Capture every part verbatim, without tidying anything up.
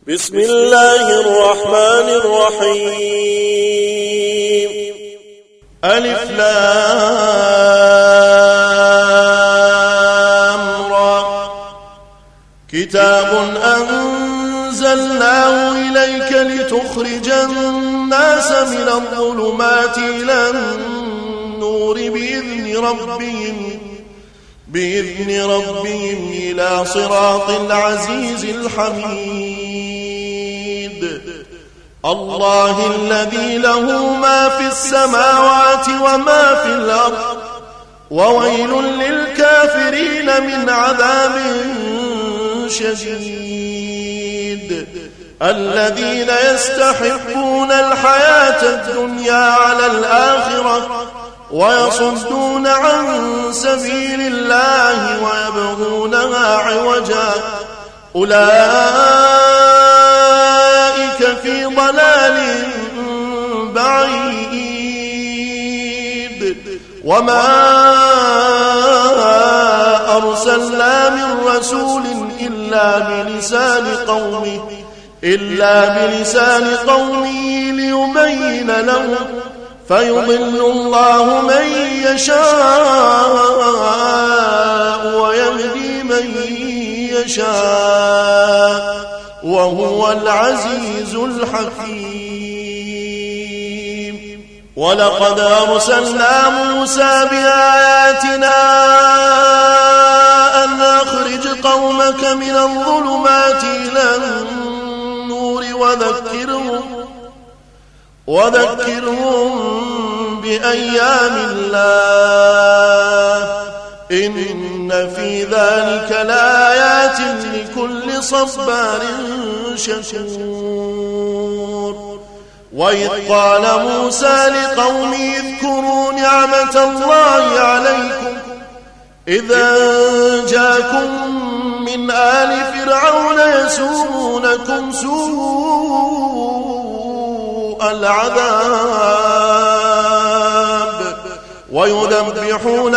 بسم الله الرحمن الرحيم. ألف لام را. كتاب أنزلناه إليك لتخرج الناس من الظلمات إلى النور بإذن ربهم بإذن ربهم إلى صراط العزيز الحميد. الله الذي له ما في السماوات وما في الأرض وويل للكافرين من عذاب شديد. الذين يستحبون الحياة الدنيا على الآخرة ويصدون عن سبيل الله ويبغونها عوجا أولئك في ضلال بعيد. وما أرسلنا من رسول إلا بلسان قومه إلا بلسان قومه ليبين لهم فيضل الله من يشاء ويهدي من يشاء وهو العزيز الحكيم. ولقد أرسلنا موسى بآياتنا أن أخرج قومك من الظلمات إلى النور وذكرهم وذكرهم بأيام الله إن في ذلك لآيات لكل صبار شكور. وإذ قال موسى لقومه اذكروا نعمة الله عليكم إذا جاءكم من آل فرعون يسومونكم سوء العذاب ويذبحون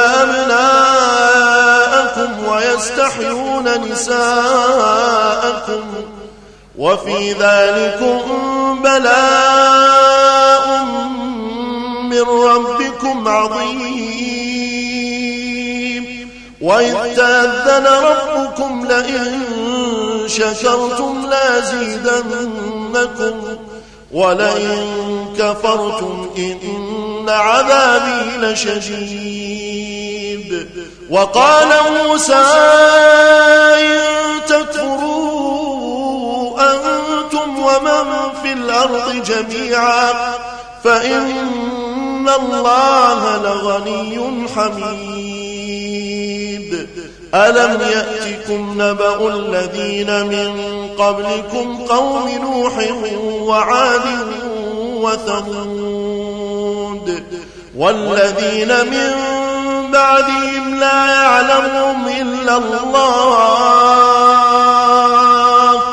أبناءكم ويستحيون نساءكم وفي ذلكم بلاء من ربكم عظيم. وإذ تأذن ربكم لئن شكرتم لأزيدنكم ولئن كفرتم إن عذابي لشديد. وقال موسى إن تكفروا أنتم ومن في الأرض جميعا فإن الله لغني حميد. ألم يأتكم نبأ الذين من قبلكم قوم نوح وعاد وثمود والذين من بعدهم لا يعلمهم إلا الله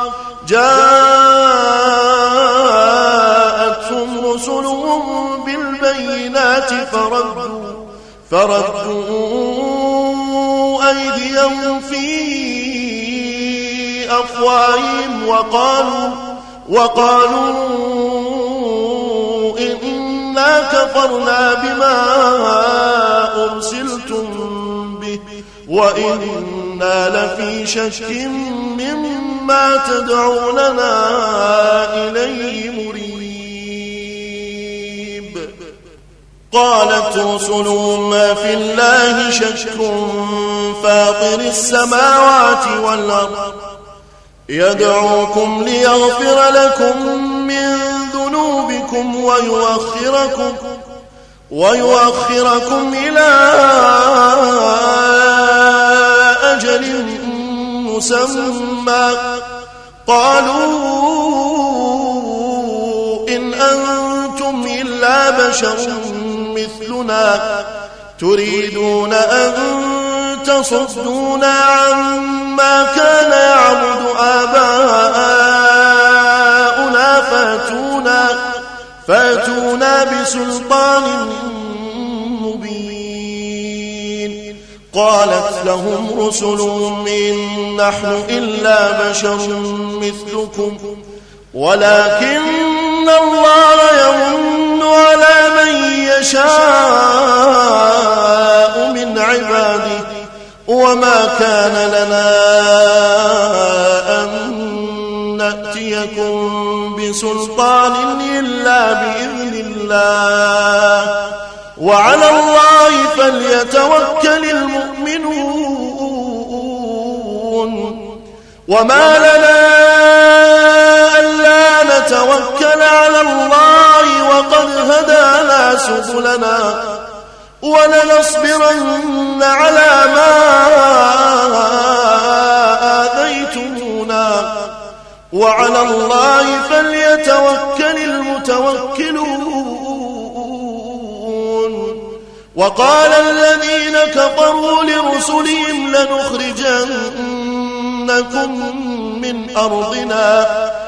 جاءتهم رسلهم بالبينات فردوا فردوا أيديهم في أفواههم وقالوا وقالوا إنا كفرنا بما أرسلتم به وإنا لفي شك مما تدعوننا إليه مريب. قالت رسلهم ما في الله شك فاطر السماوات والأرض يدعوكم ليغفر لكم من ذنوبكم ويؤخركم ويؤخركم إلى أجل مسمى. قالوا إن أنتم إلا بشر مثلنا تريدون أن تصدونا عما كان يعبد آباؤنا فاتونا فاتونا بسلطان مبين. قالت لهم رسلهم إن نحن إلا بشر مثلكم ولكن الله يمن على من يشاء من عباده وما كان لنا أن نأتيكم بسلطان إلا بإذن الله وعلى الله فليتوكل المؤمنون وما لنا ألا نتوكل على الله وقد هدانا سبلنا ولنصبرن على ما آذيتمونا وعلى الله فليتوكل المتوكلون وقال الذين كفروا لرسلهم لنخرجنكم من أرضنا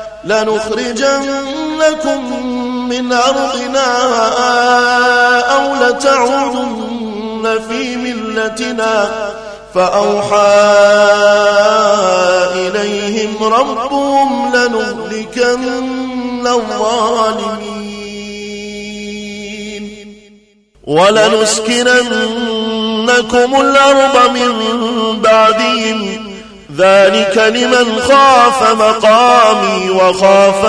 لنخرجنكم من أرضنا أو لتعودن في ملتنا فأوحى إليهم ربهم لنهلكن الظالمين ولنسكننكم الأرض من بعدهم ذلك لمن خاف مقامي وخاف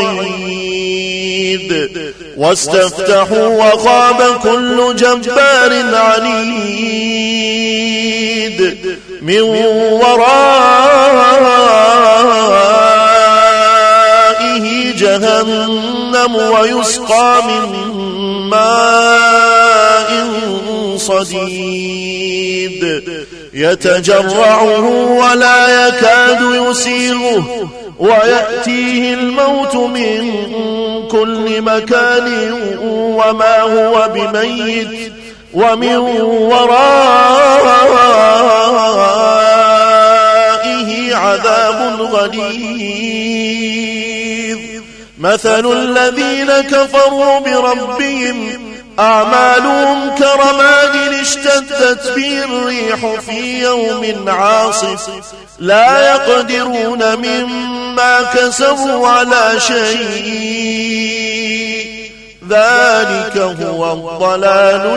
وعيد واستفتحوا وخاب كل جبار عنيد من ورائه جهنم ويسقى من ماء صديد يتجرعه ولا يكاد يسيغه ويأتيه الموت من كل مكان وما هو بميت ومن ورائه عذاب غليظ مثل الذين كفروا بربهم أعمالهم كرماد اشتدت به الريح في يوم عاصف لا يقدرون مما كسبوا على شيء ذلك هو الضلال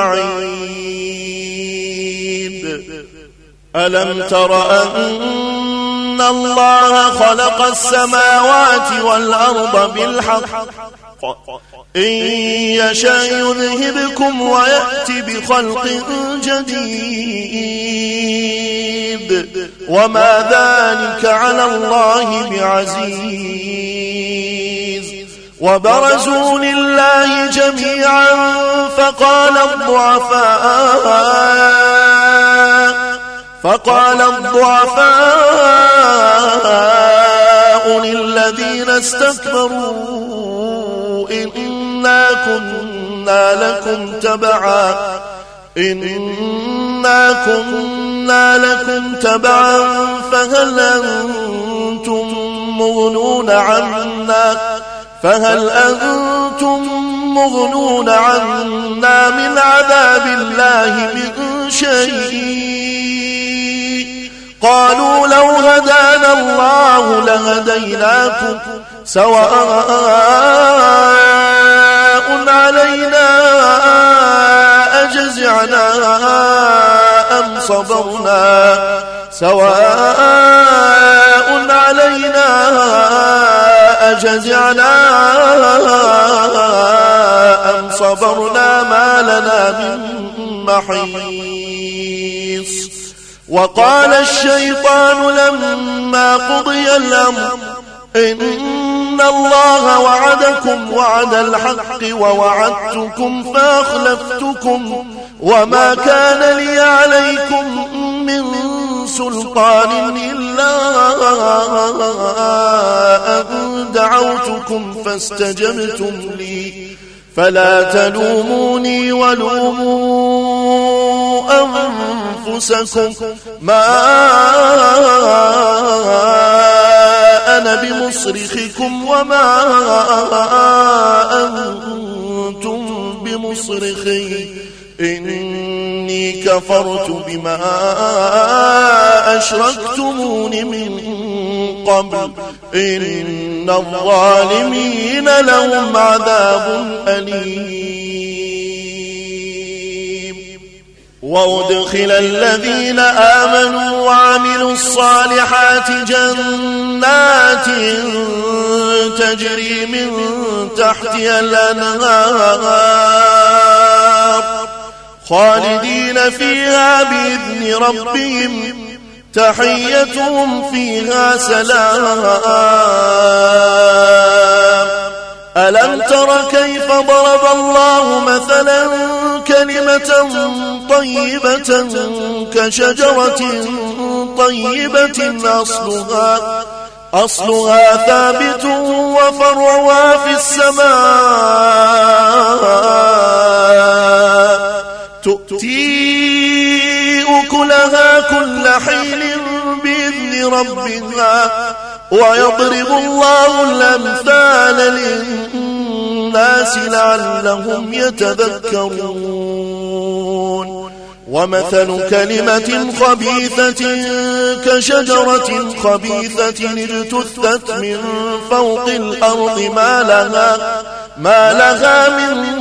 البعيد ألم تر أن الله خلق السماوات والأرض بالحق إن يشاء يذهبكم ويأتي بخلق جديد وما ذلك على الله بعزيز وبرزوا لله جميعا فقال الضعفاء فقال الضعفاء للذين استكبروا إنا كنا لكم تبعا إنا كنا لكم تبعا فهل أنتم مغنون عنا فهل أنتم مغنون عنا من عذاب الله من شيء قالوا لو هدانا الله لهديناكم سواء علينا أجزعنا أم صبرنا سواء علينا أجزعنا أم صبرنا ما لنا من محيص وقال الشيطان لما قضي الأمر إن الله وعدكم وعد الحق ووعدتكم فأخلفتكم وما كان لي عليكم من سلطان إلا أن دعوتكم فاستجبتم لي فلا تلوموني ولوموا أنفسكم ما أنا بمصرخكم وما أنتم بمصرخي إني كفرت بما أشركتمون من قبل إن الظالمين لهم عذاب أليم. وأدخل الذين آمنوا وعملوا الصالحات جنات تجري من تحتها الأنهار خالدين فيها بإذن ربهم تحيتهم فيها سلام. ألم تر كيف ضرب الله مثلا كلمة طيبة كشجرة طيبة أصلها أصلها ثابت وفرعها في السماء تؤتي أكلها كل حين بإذن ربها ويضرب الله الأمثال للناس لعلهم يتذكرون. ومثل كلمة خبيثة كشجرة خبيثة اجتثت من فوق الأرض ما لها, ما لها من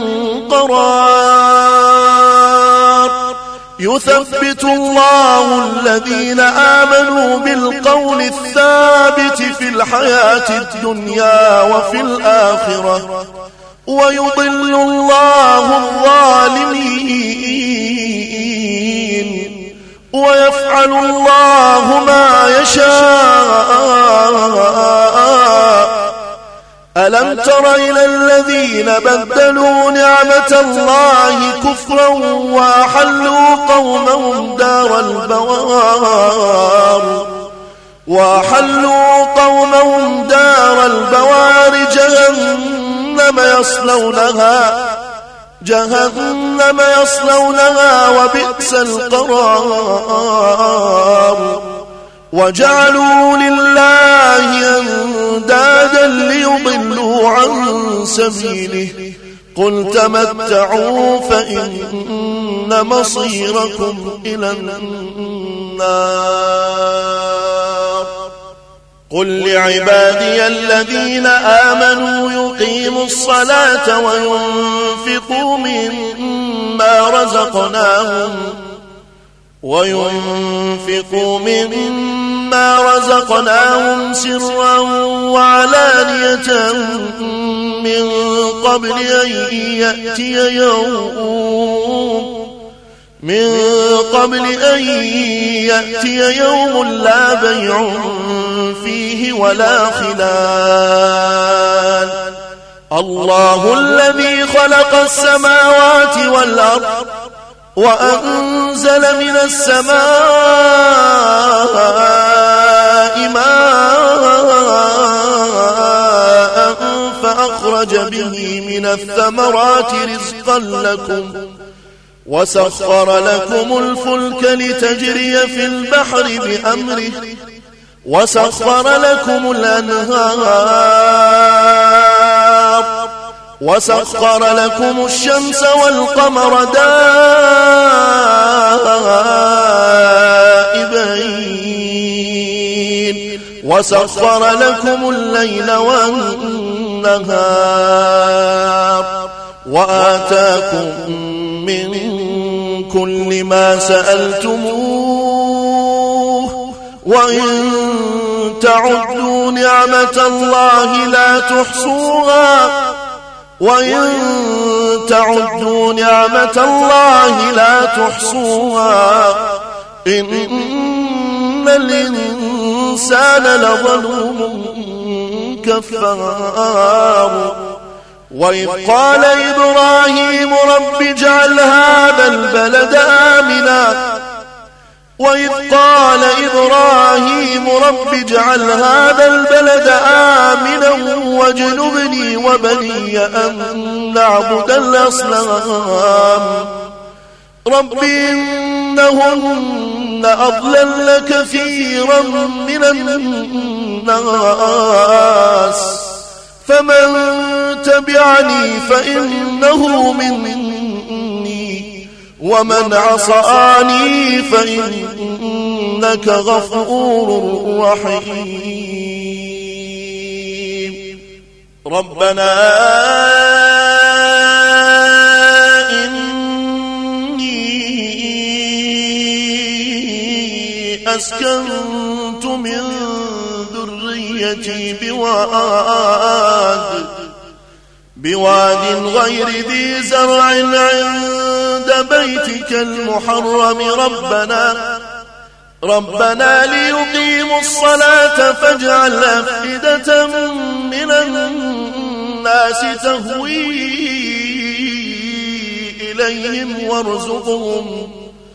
قرار. يثبت الله الذين آمنوا بالقول الثابت في الحياة الدنيا وفي الآخرة ويضل الله الظالمين ويفعل الله ما يشاء. ألم تر إلى الذين بدلوا نعمة الله كفرا وأحلوا قومهم دار البوار وأحلوا قومهم دار البوار جهنم يصلونها جهنم يصلونها وبئس القرار. وجعلوا لله أندادا ليضلوا عن سبيله قل تمتعوا فإن مصيركم إلى النار. قل لعبادي الذين آمنوا يقيموا الصلاة وينفقوا مما رزقناهم وينفقوا مما رزقناهم سرا وعلانية من قبل أن يأتي يوم من قبل أن يأتي يوم لا بيع فيه ولا خلال. الله الذي خلق السماوات والأرض وأنزل من السماء ماء فأخرج به من الثمرات رزقا لكم وسخر لكم الفلك لتجري في البحر بأمره وسخر لكم الأنهار وسخر لكم الشمس والقمر دائبين وسخر لكم الليل والنهار وآتاكم من كل ما سألتموه وإن تعدوا نعمة الله لا تحصوها وإن تعدوا نعمة الله لا تحصوها إن الإنسان لظلوم كفار. وإذ قال إبراهيم رب اجعل هذا البلد آمنا وإذ قال إبراهيم رب اجعل هذا البلد آمنا واجنبني وبني أن نعبد الأصنام رب إنهن أضللن كثيرا من الناس فمن تبعني فإنه مني ومن عصاني فإنك غفور رحيم. ربنا إني أسكنت من ذريتي بواد بواد غير ذي زرع عند بيتك المحرم ربنا ربنا ليقيموا الصلاة فاجعل أفئدة من الناس تهوي إليهم وارزقهم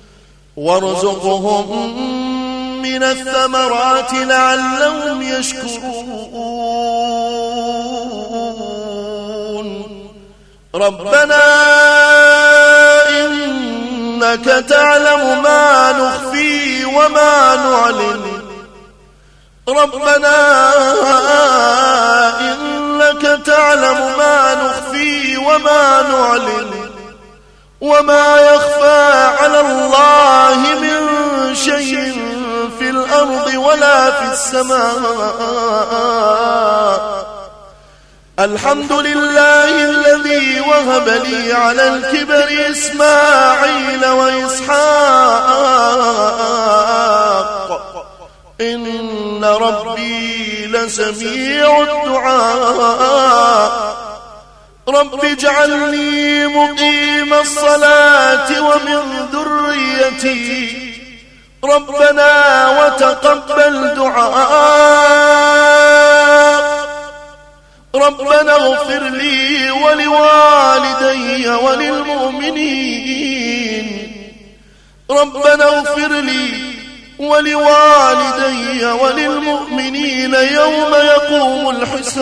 وارزقهم من الثمرات لعلهم يشكرون. ربنا إنك تعلم ما نخفي وما نعلن ربنا إنك تعلم ما نخفي وما نعلن وما يخفى على الله من شيء في الأرض ولا في السماء. الحمد لله الذي وهب لي على الكبر إسماعيل وإسحاق إن ربي لسميع الدعاء. رب اجعلني مقيم الصلاة ومن ذريتي ربنا وتقبل دعاء. ربنا اغفر لي ولوالدي وللمؤمنين ربنا اغفر لي ولوالدي وللمؤمنين يوم يقوم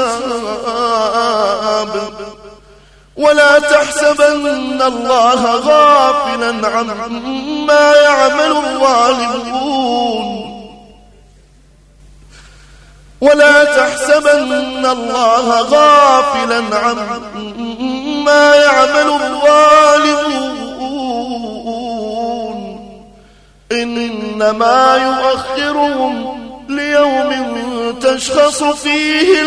الحساب. ولا تحسبن الله غافلا عما يعمل الظالمون ولا تحسبن الله غافلا عما يعمل الظالمون إنما يؤخرهم ليوم تشخص فيه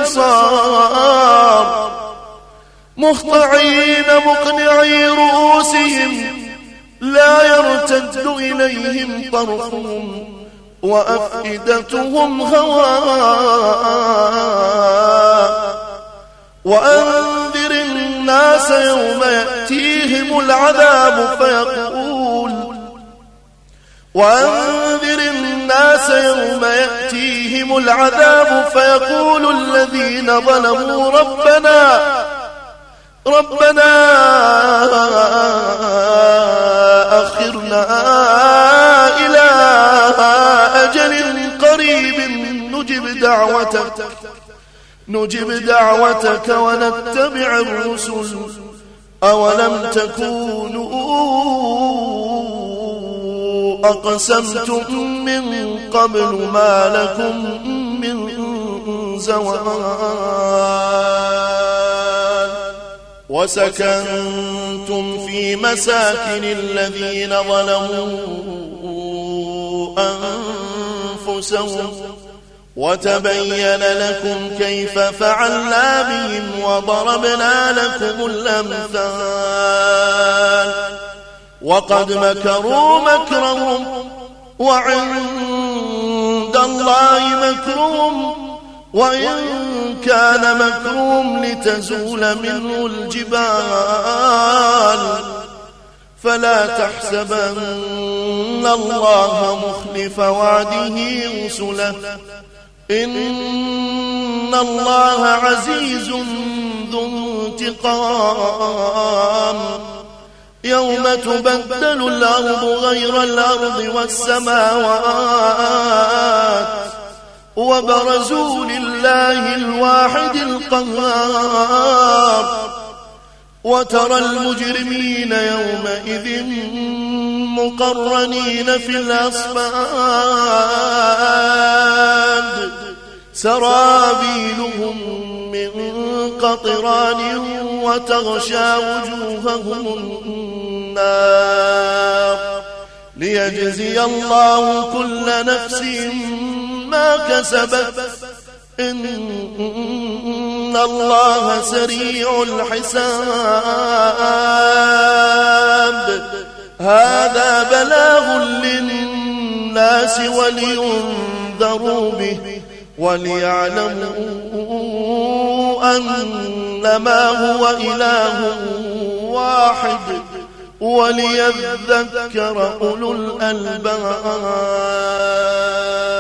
الأبصار مهطعين مقنعي رؤوسهم لا يرتد إليهم طرفهم وأفئدتهم هواء. وأنذر الناس يوم يأتيهم العذاب فيقول وأنذر الناس يوم يأتيهم العذاب فيقول الذين ظلموا ربنا ربنا أخرنا إلى أجل قريب نجب دعوتك نجب دعوتك ونتبع الرسل أولم تكونوا أقسمتم من قبل ما لكم من زوال وسكنتم في مساكن الذين ظلموا أنفسهم وتبين لكم كيف فعلنا بهم وضربنا لكم الأمثال وقد مكروا مكرهم وعند الله مكرهم وإن كان مكرهم لتزول منه الجبال فلا تحسبن الله مخلف وعده رسله إن الله عزيز ذو انتقام يوم تبدل الأرض غير الأرض والسماوات وبرزوا لله الواحد القهار وترى المجرمين يومئذ مقرنين في الأصفاد سرابيلهم من قطران وتغشى وجوههم النار ليجزي الله كل نفس ما كسبت إن الله سريع الحساب. هذا بلاغ للناس ولينذروا به وليعلموا أنما هو إله واحد وليذكر أولو الألباب.